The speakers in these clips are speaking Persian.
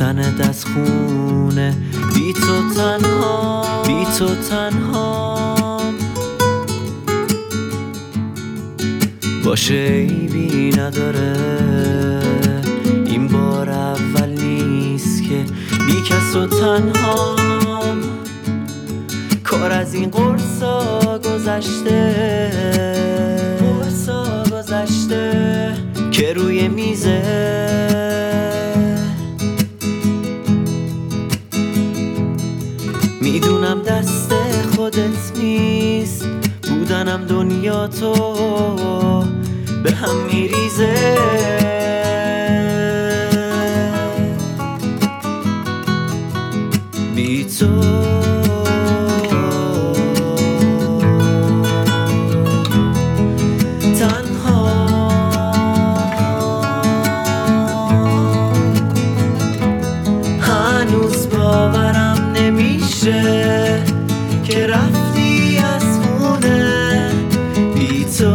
رفتنت از خونه، بی تو تنها، بی تو تنها. باشه عیبی نداره، این بار اول نیست که بی کس و تنهام. کار از این قرصا گذشته، قرصا گذشته که روی میزه. میدونم دست خودت نیست، بودنم دنیا تو به هم میریزه. بی تو تنها، هنوز باورم نمیشه که رفتی از خونه بی تو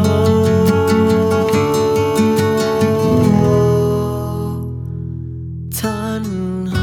تنها.